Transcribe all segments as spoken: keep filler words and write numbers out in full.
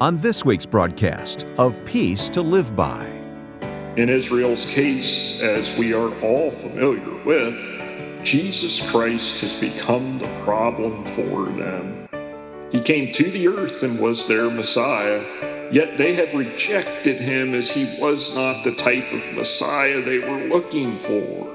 on this week's broadcast of Peace to Live By. In Israel's case, as we are all familiar with, Jesus Christ has become the problem for them. He came to the earth and was their Messiah, yet they have rejected him as he was not the type of Messiah they were looking for.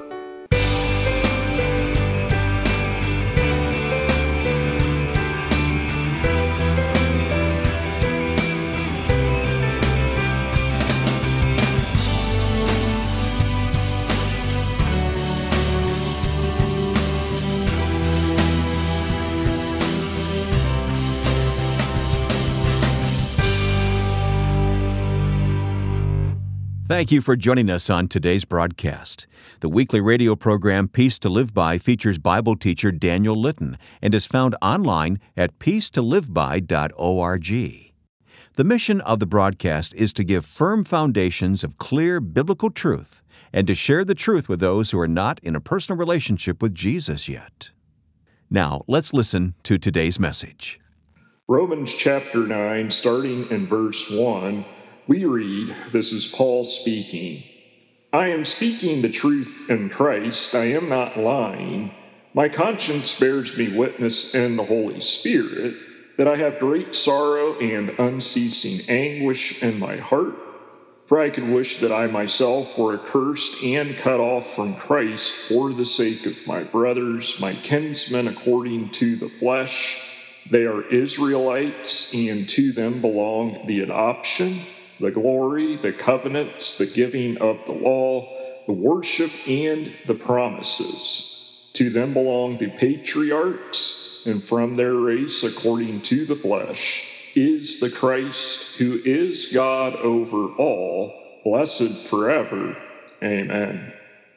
Thank you for joining us on today's broadcast. The weekly radio program Peace to Live By features Bible teacher Daniel Litton and is found online at peace to live by dot org. The mission of the broadcast is to give firm foundations of clear biblical truth and to share the truth with those who are not in a personal relationship with Jesus yet. Now, let's listen to today's message. Romans chapter nine, starting in verse one, we read, this is Paul speaking, I am speaking the truth in Christ, I am not lying. My conscience bears me witness in the Holy Spirit that I have great sorrow and unceasing anguish in my heart. For I could wish that I myself were accursed and cut off from Christ for the sake of my brothers, my kinsmen according to the flesh. They are Israelites, and to them belong the adoption, the glory, the covenants, the giving of the law, the worship, and the promises. To them belong the patriarchs, and from their race, according to the flesh, is the Christ, who is God over all, blessed forever. Amen.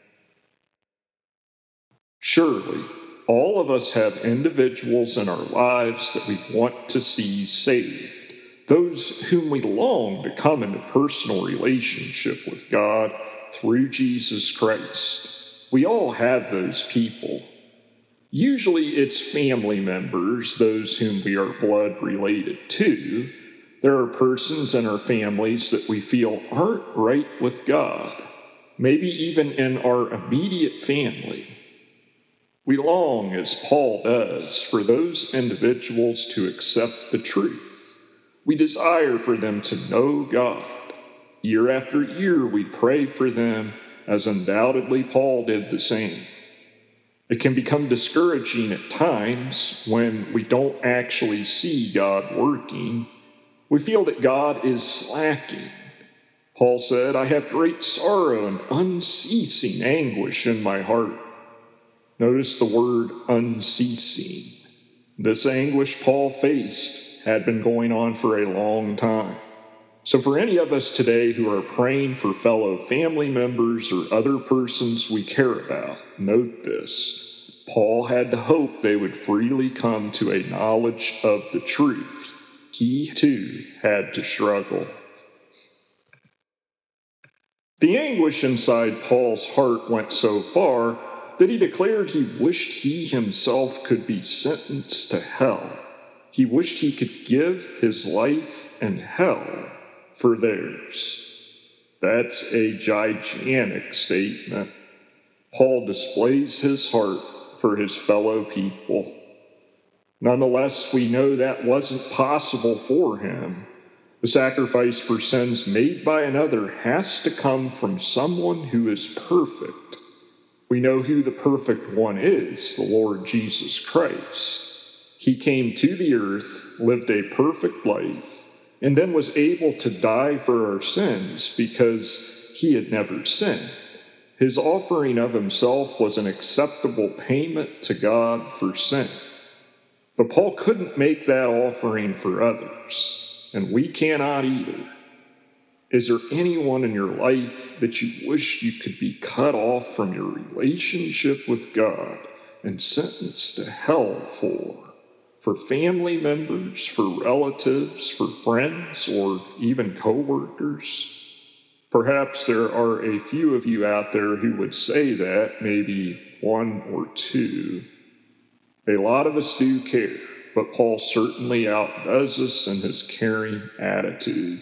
Surely, all of us have individuals in our lives that we want to see saved. Those whom we long to come into personal relationship with God through Jesus Christ. We all have those people. Usually it's family members, those whom we are blood related to. There are persons in our families that we feel aren't right with God, maybe even in our immediate family. We long, as Paul does, for those individuals to accept the truth. We desire for them to know God. Year after year, we pray for them, as undoubtedly Paul did the same. It can become discouraging at times when we don't actually see God working. We feel that God is slacking. Paul said, I have great sorrow and unceasing anguish in my heart. Notice the word unceasing. This anguish Paul faced had been going on for a long time. So for any of us today who are praying for fellow family members or other persons we care about, note this. Paul had to hope they would freely come to a knowledge of the truth. He, too, had to struggle. The anguish inside Paul's heart went so far that he declared he wished he himself could be sentenced to hell. He wished he could give his life in hell for theirs. That's a gigantic statement. Paul displays his heart for his fellow people. Nonetheless, we know that wasn't possible for him. The sacrifice for sins made by another has to come from someone who is perfect. We know who the perfect one is, the Lord Jesus Christ. He came to the earth, lived a perfect life, and then was able to die for our sins because he had never sinned. His offering of himself was an acceptable payment to God for sin. But Paul couldn't make that offering for others, and we cannot either. Is there anyone in your life that you wish you could be cut off from your relationship with God and sentenced to hell for? For family members, for relatives, for friends, or even co-workers? Perhaps there are a few of you out there who would say that, maybe one or two. A lot of us do care. but Paul certainly outdoes us in his caring attitude.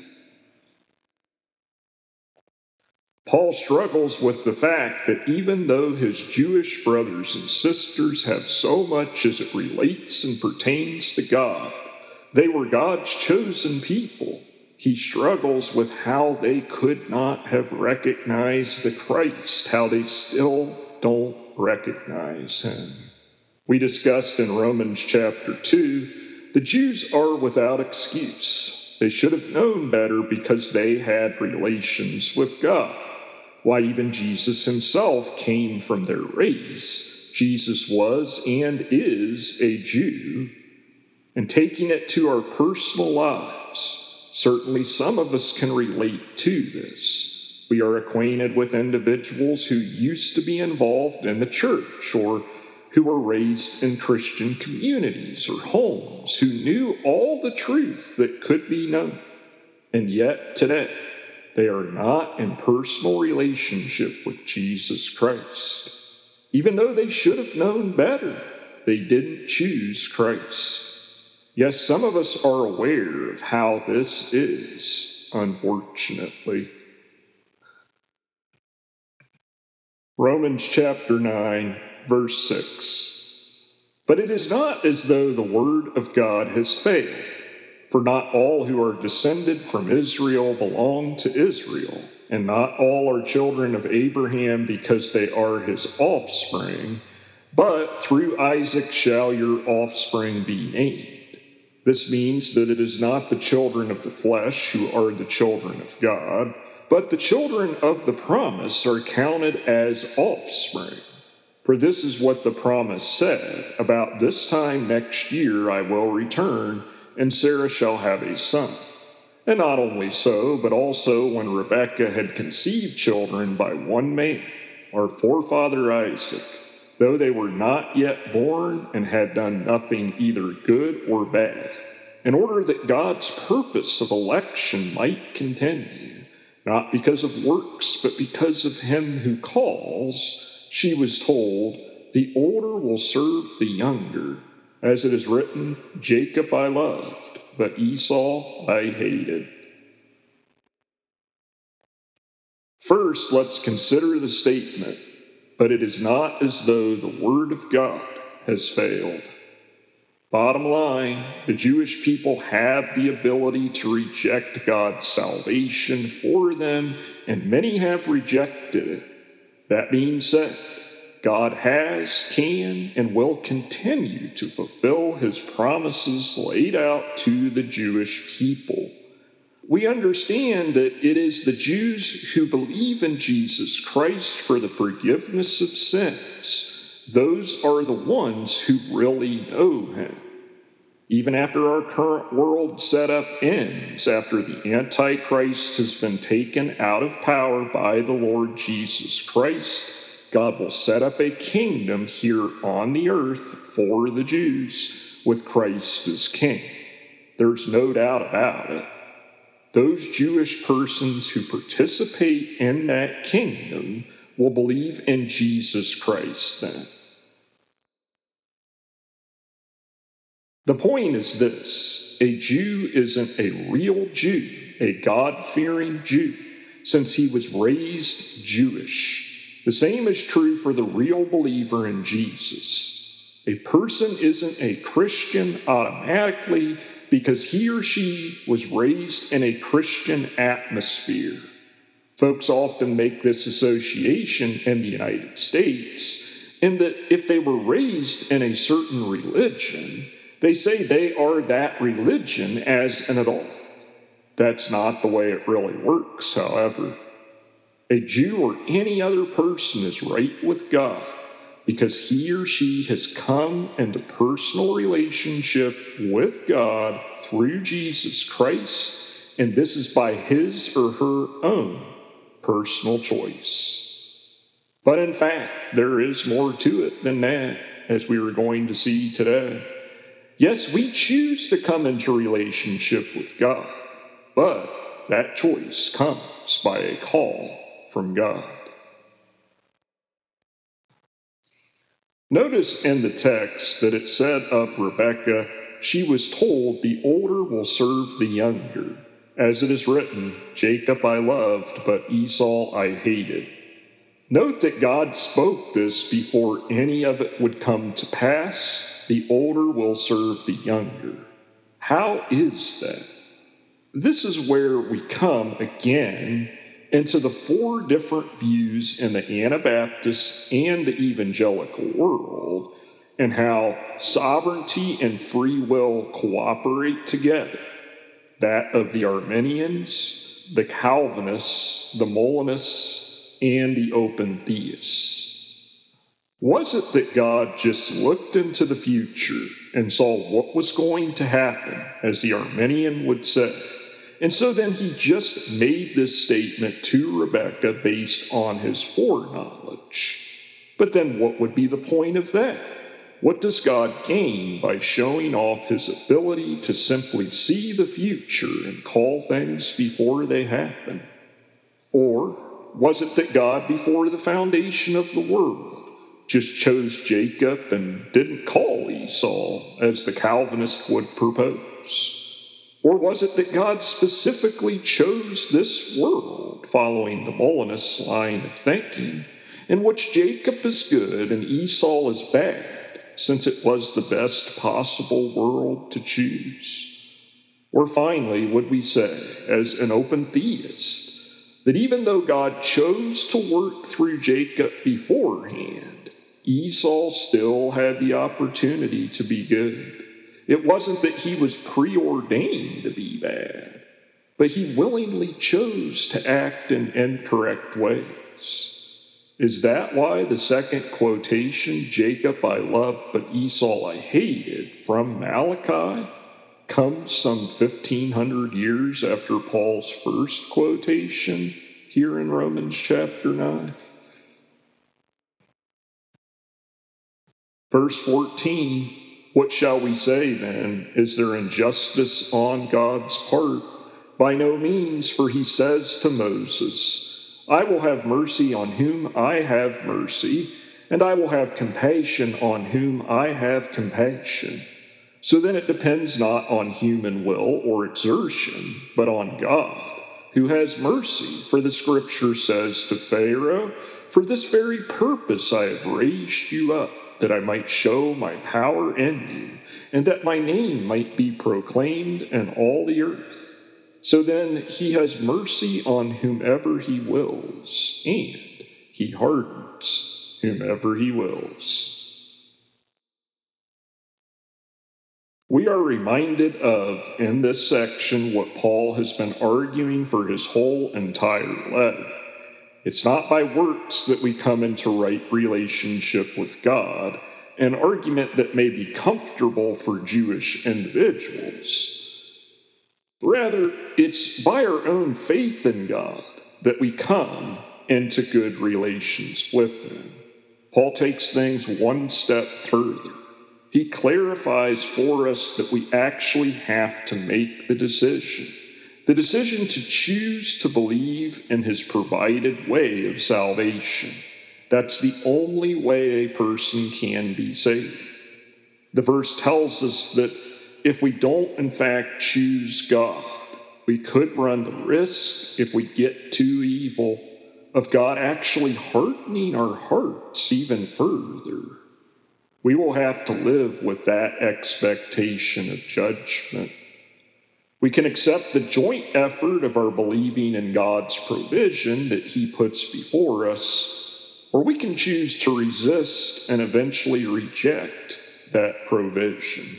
Paul struggles with the fact that even though his Jewish brothers and sisters have so much as it relates and pertains to God, they were God's chosen people. He struggles with how they could not have recognized the Christ, how they still don't recognize him. We discussed in Romans chapter two, the Jews are without excuse. They should have known better because they had relations with God. Why, even Jesus himself came from their race. Jesus was and is a Jew. And taking it to our personal lives, certainly some of us can relate to this. We are acquainted with individuals who used to be involved in the church or who were raised in Christian communities or homes, who knew all the truth that could be known. And yet today, they are not in personal relationship with Jesus Christ. Even though they should have known better, they didn't choose Christ. Yes, some of us are aware of how this is, unfortunately. Romans chapter nine, verse six. But it is not as though the word of God has failed, for not all who are descended from Israel belong to Israel, and not all are children of Abraham because they are his offspring, but through Isaac shall your offspring be named. This means that it is not the children of the flesh who are the children of God, but the children of the promise are counted as offspring. For this is what the promise said, about this time next year I will return, and Sarah shall have a son. And not only so, but also when Rebekah had conceived children by one man, our forefather Isaac, though they were not yet born and had done nothing either good or bad, in order that God's purpose of election might continue, not because of works, but because of him who calls, she was told, the older will serve the younger. As it is written, Jacob I loved, but Esau I hated. First, let's consider the statement, but it is not as though the word of God has failed. Bottom line, the Jewish people have the ability to reject God's salvation for them, and many have rejected it. That being said, God has, can, and will continue to fulfill his promises laid out to the Jewish people. We understand that it is the Jews who believe in Jesus Christ for the forgiveness of sins. Those are the ones who really know him. Even after our current world setup ends, after the Antichrist has been taken out of power by the Lord Jesus Christ, God will set up a kingdom here on the earth for the Jews with Christ as king. There's no doubt about it. Those Jewish persons who participate in that kingdom will believe in Jesus Christ then. The point is this: a Jew isn't a real Jew, a God-fearing Jew, since he was raised Jewish. The same is true for the real believer in Jesus. A person isn't a Christian automatically because he or she was raised in a Christian atmosphere. Folks often make this association in the United States in that if they were raised in a certain religion, they say they are that religion as an adult. That's not the way it really works, however. A Jew or any other person is right with God because he or she has come into personal relationship with God through Jesus Christ, and this is by his or her own personal choice. But in fact, there is more to it than that, as we are going to see today. Yes, we choose to come into relationship with God, but that choice comes by a call from God. Notice in the text that it said of Rebekah, she was told, "The older will serve the younger. As it is written, Jacob I loved, but Esau I hated." Note that God spoke this before any of it would come to pass. The older will serve the younger. How is that? This is where we come again into the four different views in the Anabaptist and the evangelical world, and how sovereignty and free will cooperate together. That of the Arminians, the Calvinists, the Molinists, and the open theists. Was it that God just looked into the future and saw what was going to happen, as the Arminian would say, and so then he just made this statement to Rebekah based on his foreknowledge? But then what would be the point of that? What does God gain by showing off his ability to simply see the future and call things before they happen? Or was it that God, before the foundation of the world, just chose Jacob and didn't call Esau, as the Calvinist would propose? Or was it that God specifically chose this world, following the Molinist line of thinking, in which Jacob is good and Esau is bad, since it was the best possible world to choose? Or finally, would we say, as an open theist, that even though God chose to work through Jacob beforehand, Esau still had the opportunity to be good? It wasn't that he was preordained to be bad, but he willingly chose to act in incorrect ways. Is that why the second quotation, Jacob I loved, but Esau I hated, from Malachi, comes some fifteen hundred years after Paul's first quotation here in Romans chapter nine? Verse fourteen, what shall we say then? Is there injustice on God's part? By no means, for he says to Moses, I will have mercy on whom I have mercy, and I will have compassion on whom I have compassion. So then it depends not on human will or exertion, but on God, who has mercy. For the scripture says to Pharaoh, for this very purpose I have raised you up, that I might show my power in you, and that my name might be proclaimed in all the earth. So then he has mercy on whomever he wills, and he hardens whomever he wills. We are reminded of, in this section, what Paul has been arguing for his whole entire letter. It's not by works that we come into right relationship with God, an argument that may be comfortable for Jewish individuals. Rather, it's by our own faith in God that we come into good relations with Him. Paul takes things one step further. He clarifies for us that we actually have to make the decision. The decision to choose to believe in his provided way of salvation. That's the only way a person can be saved. The verse tells us that if we don't in fact choose God, we could run the risk, if we get too evil, of God actually hardening our hearts even further. We will have to live with that expectation of judgment. We can accept the joint effort of our believing in God's provision that He puts before us, or we can choose to resist and eventually reject that provision.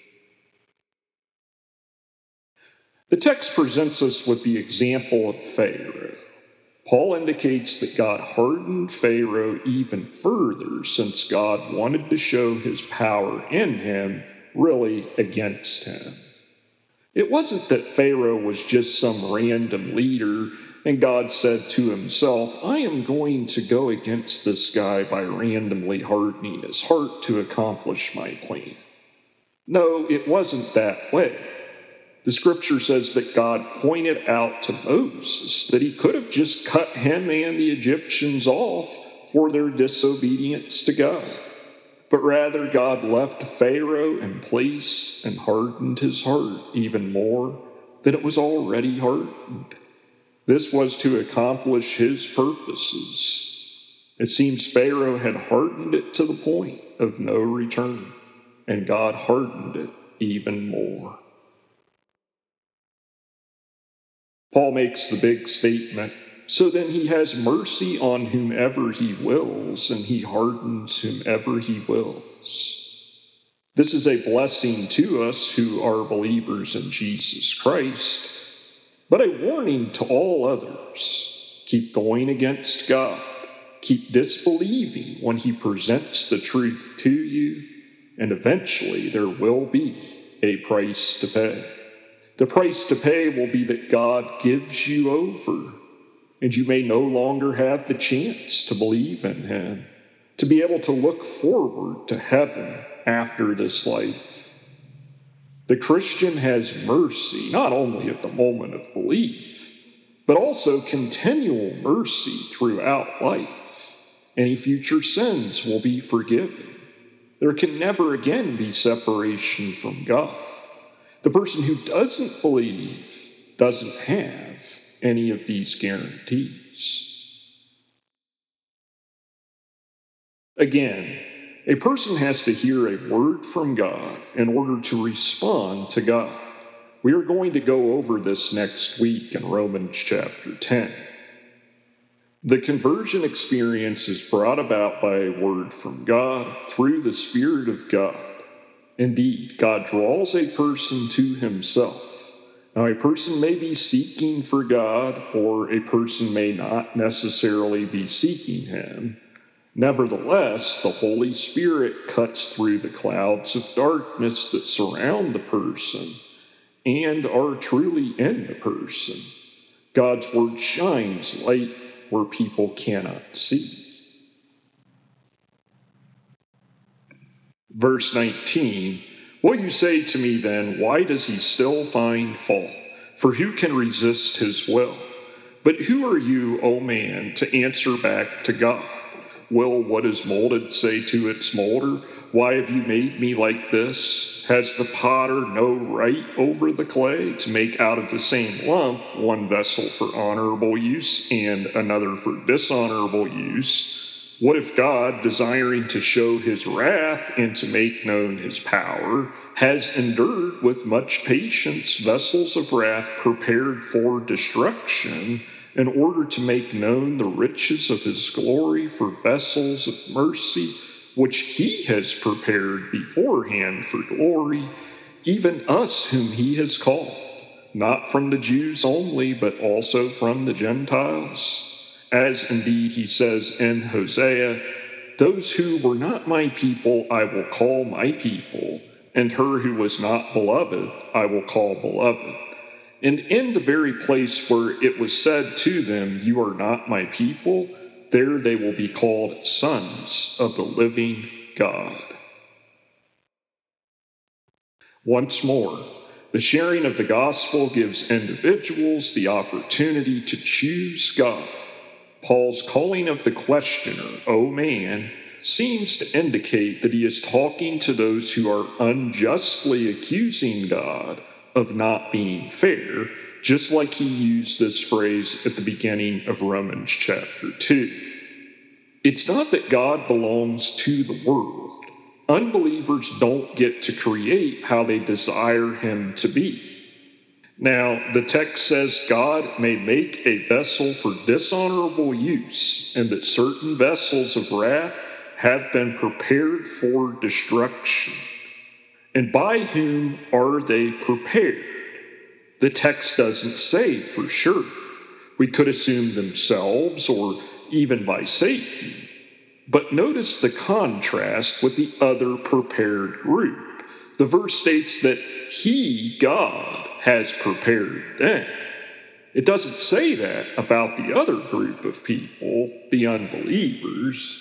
The text presents us with the example of Pharaoh. Paul indicates that God hardened Pharaoh even further, since God wanted to show his power in him, really against him. It wasn't that Pharaoh was just some random leader and God said to himself, I am going to go against this guy by randomly hardening his heart to accomplish my plan. No, it wasn't that way. The scripture says that God pointed out to Moses that he could have just cut him and the Egyptians off for their disobedience to God. But rather God left Pharaoh in place and hardened his heart even more than it was already hardened. This was to accomplish his purposes. It seems Pharaoh had hardened it to the point of no return, and God hardened it even more. Paul makes the big statement, so then he has mercy on whomever he wills, and he hardens whomever he wills. This is a blessing to us who are believers in Jesus Christ, but a warning to all others. Keep going against God. Keep disbelieving when he presents the truth to you, and eventually there will be a price to pay. The price to pay will be that God gives you over, and you may no longer have the chance to believe in him, to be able to look forward to heaven after this life. The Christian has mercy not only at the moment of belief, but also continual mercy throughout life. Any future sins will be forgiven. There can never again be separation from God. The person who doesn't believe doesn't have any of these guarantees. Again, a person has to hear a word from God in order to respond to God. We are going to go over this next week in Romans chapter ten. The conversion experience is brought about by a word from God through the Spirit of God. Indeed, God draws a person to himself. Now, a person may be seeking for God, or a person may not necessarily be seeking him. Nevertheless, the Holy Spirit cuts through the clouds of darkness that surround the person and are truly in the person. God's word shines light where people cannot see. Verse nineteen, "Will you say to me then, why does he still find fault? For who can resist his will? But who are you, O man, to answer back to God? Will what is molded say to its molder, why have you made me like this? Has the potter no right over the clay to make out of the same lump one vessel for honorable use and another for dishonorable use? What if God, desiring to show his wrath and to make known his power, has endured with much patience vessels of wrath prepared for destruction, in order to make known the riches of his glory for vessels of mercy, which he has prepared beforehand for glory, even us whom he has called, not from the Jews only, but also from the Gentiles? As indeed he says in Hosea, those who were not my people I will call my people, and her who was not beloved I will call beloved. And in the very place where it was said to them, you are not my people, there they will be called sons of the living God." Once more, the sharing of the gospel gives individuals the opportunity to choose God. Paul's calling of the questioner, "O man," seems to indicate that he is talking to those who are unjustly accusing God of not being fair, just like he used this phrase at the beginning of Romans chapter two. It's not that God belongs to the world. Unbelievers don't get to create how they desire him to be. Now, the text says God may make a vessel for dishonorable use, and that certain vessels of wrath have been prepared for destruction. And by whom are they prepared? The text doesn't say for sure. We could assume themselves or even by Satan. But notice the contrast with the other prepared group. The verse states that he, God, has prepared them. It doesn't say that about the other group of people, the unbelievers.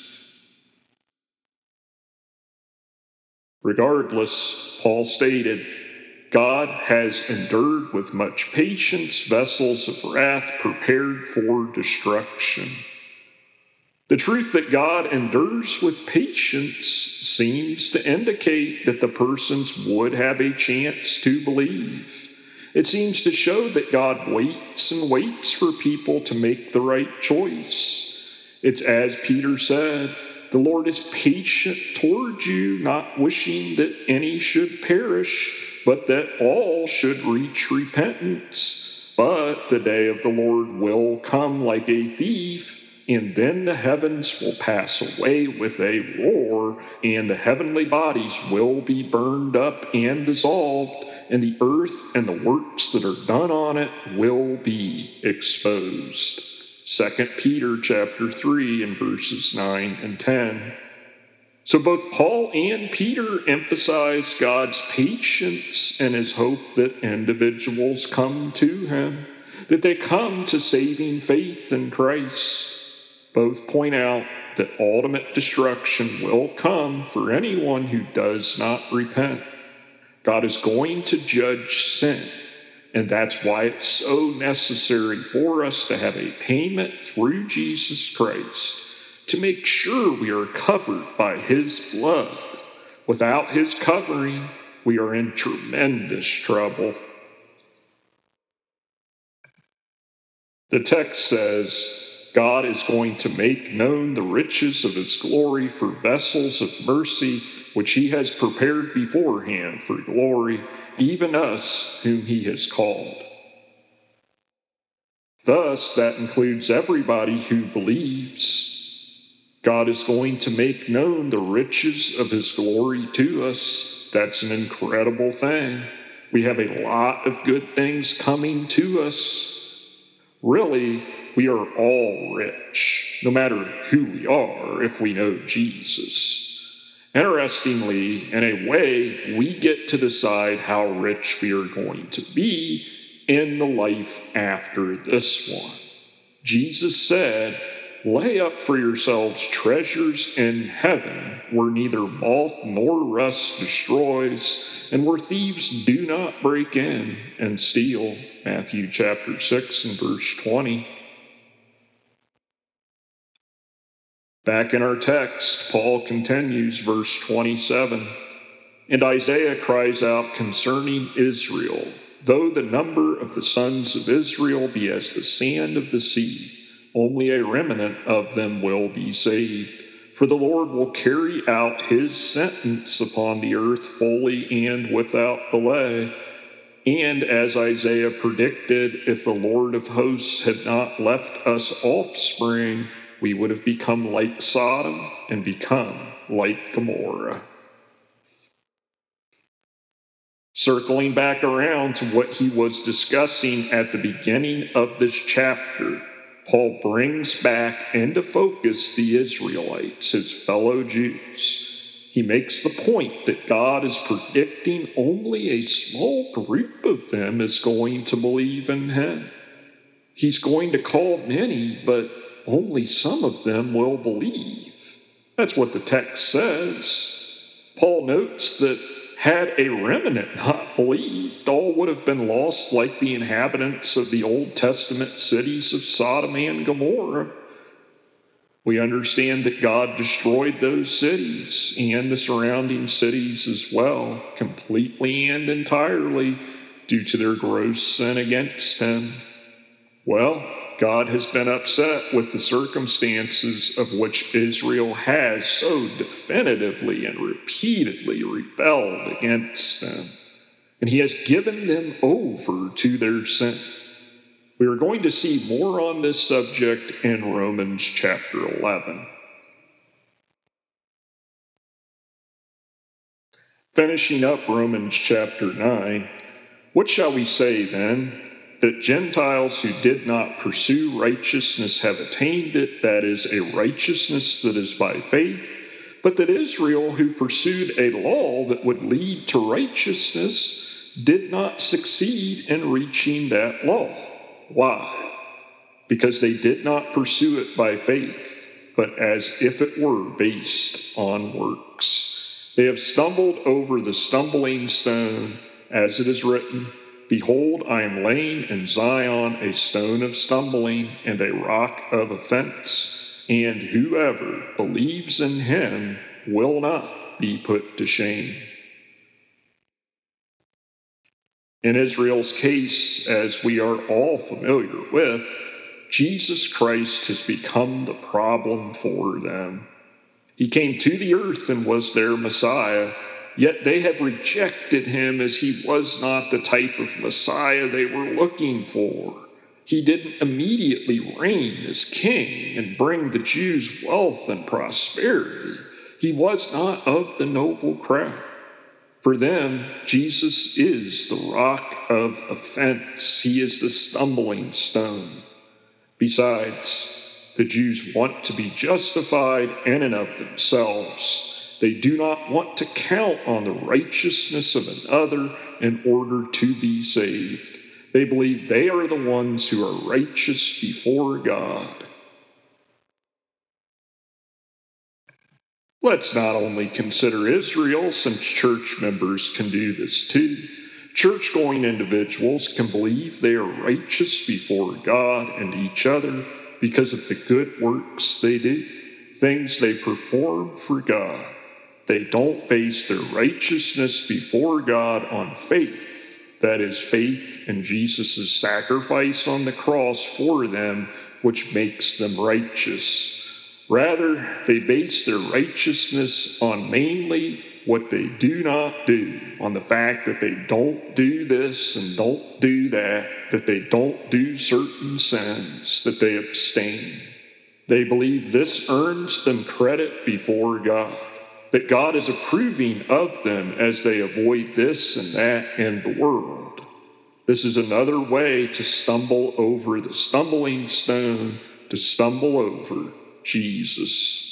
Regardless, Paul stated, God has endured with much patience vessels of wrath prepared for destruction. The truth that God endures with patience seems to indicate that the persons would have a chance to believe. It seems to show that God waits and waits for people to make the right choice. It's as Peter said, the Lord is patient toward you, not wishing that any should perish, but that all should reach repentance. But the day of the Lord will come like a thief, and then the heavens will pass away with a roar, and the heavenly bodies will be burned up and dissolved, and the earth and the works that are done on it will be exposed. Second Peter chapter three and verses nine and ten. So both Paul and Peter emphasize God's patience and his hope that individuals come to him, that they come to saving faith in Christ. Both point out that ultimate destruction will come for anyone who does not repent. God is going to judge sin, and that's why it's so necessary for us to have a payment through Jesus Christ to make sure we are covered by his blood. Without his covering, we are in tremendous trouble. The text says, God is going to make known the riches of his glory for vessels of mercy, which he has prepared beforehand for glory, even us whom he has called. Thus, that includes everybody who believes. God is going to make known the riches of his glory to us. That's an incredible thing. We have a lot of good things coming to us. Really, we are all rich, no matter who we are, if we know Jesus. Interestingly, in a way, we get to decide how rich we are going to be in the life after this one. Jesus said, lay up for yourselves treasures in heaven, where neither moth nor rust destroys, and where thieves do not break in and steal. Matthew chapter six and verse twenty. Back in our text, Paul continues, verse twenty-seven. And Isaiah cries out concerning Israel, though the number of the sons of Israel be as the sand of the sea, only a remnant of them will be saved. For the Lord will carry out his sentence upon the earth fully and without delay. And as Isaiah predicted, if the Lord of hosts had not left us offspring, we would have become like Sodom and become like Gomorrah. Circling back around to what he was discussing at the beginning of this chapter, Paul brings back into focus the Israelites, his fellow Jews. He makes the point that God is predicting only a small group of them is going to believe in him. He's going to call many, but only some of them will believe. That's what the text says. Paul notes that had a remnant not believed, all would have been lost like the inhabitants of the Old Testament cities of Sodom and Gomorrah. We understand that God destroyed those cities and the surrounding cities as well, completely and entirely, due to their gross sin against him. Well, God has been upset with the circumstances of which Israel has so definitively and repeatedly rebelled against him, and he has given them over to their sin. We are going to see more on this subject in Romans chapter eleven. Finishing up Romans chapter nine, what shall we say then? That Gentiles who did not pursue righteousness have attained it, that is, a righteousness that is by faith, but that Israel, who pursued a law that would lead to righteousness, did not succeed in reaching that law. Why? Because they did not pursue it by faith, but as if it were based on works. They have stumbled over the stumbling stone, as it is written, behold, I am laying in Zion a stone of stumbling and a rock of offense, and whoever believes in him will not be put to shame. In Israel's case, as we are all familiar with, Jesus Christ has become the problem for them. He came to the earth and was their Messiah, yet they have rejected him as he was not the type of Messiah they were looking for. He didn't immediately reign as king and bring the Jews wealth and prosperity. He was not of the noble crowd. For them, Jesus is the rock of offense. He is the stumbling stone. Besides, the Jews want to be justified in and of themselves. They do not want to count on the righteousness of another in order to be saved. They believe they are the ones who are righteous before God. Let's not only consider Israel, since church members can do this too. Church-going individuals can believe they are righteous before God and each other because of the good works they do, things they perform for God. They don't base their righteousness before God on faith. That is, faith in Jesus' sacrifice on the cross for them, which makes them righteous. Rather, they base their righteousness on mainly what they do not do, on the fact that they don't do this and don't do that, that they don't do certain sins, that they abstain. They believe this earns them credit before God, that God is approving of them as they avoid this and that in the world. This is another way to stumble over the stumbling stone, to stumble over Jesus.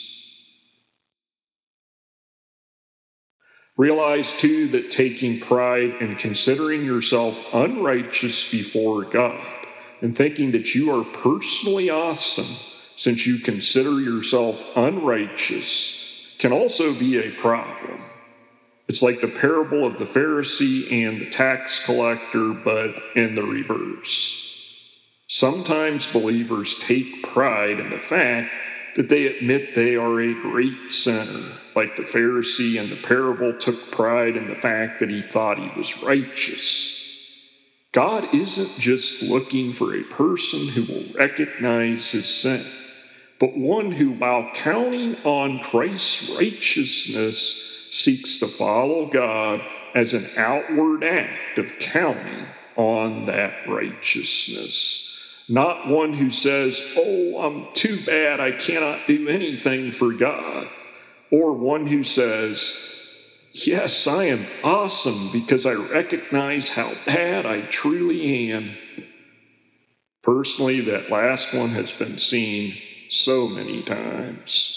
Realize, too, that taking pride in considering yourself unrighteous before God and thinking that you are personally awesome since you consider yourself unrighteous can also be a problem. It's like the parable of the Pharisee and the tax collector, but in the reverse. Sometimes believers take pride in the fact that they admit they are a great sinner, like the Pharisee in the parable took pride in the fact that he thought he was righteous. God isn't just looking for a person who will recognize his sin, but one who, while counting on Christ's righteousness, seeks to follow God as an outward act of counting on that righteousness. Not one who says, oh, I'm too bad, I cannot do anything for God. Or one who says, yes, I am awesome because I recognize how bad I truly am. Personally, that last one has been seen so many times.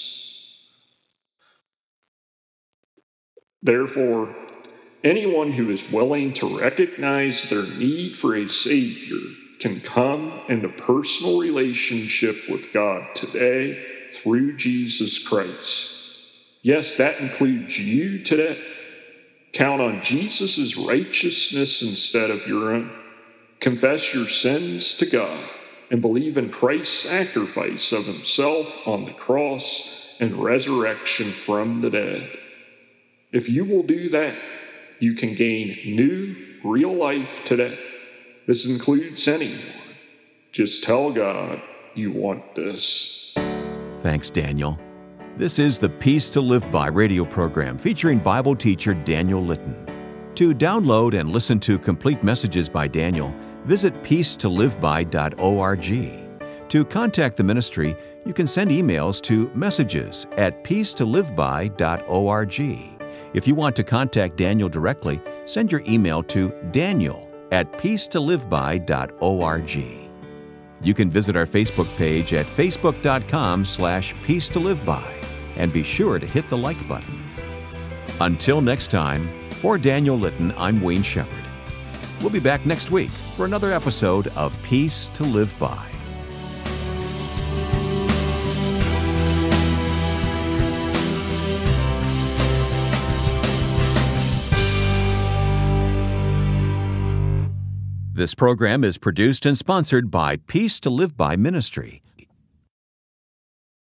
Therefore, anyone who is willing to recognize their need for a Savior can come into personal relationship with God today through Jesus Christ. Yes, that includes you today. Count on Jesus' righteousness instead of your own. Confess your sins to God and believe in Christ's sacrifice of himself on the cross and resurrection from the dead. If you will do that, you can gain new, real life today. This includes anyone. Just tell God you want this. Thanks, Daniel. This is the Peace to Live By radio program featuring Bible teacher Daniel Litton. To download and listen to complete messages by Daniel, visit peace to live by dot org. To contact the ministry, you can send emails to messages at peace to live by dot org. If you want to contact Daniel directly, send your email to daniel at peace to live by dot org. You can visit our Facebook page at facebook dot com slash peace to live by and be sure to hit the like button. Until next time, for Daniel Litton, I'm Wayne Shepherd. We'll be back next week for another episode of Peace to Live By. This program is produced and sponsored by Peace to Live By Ministry,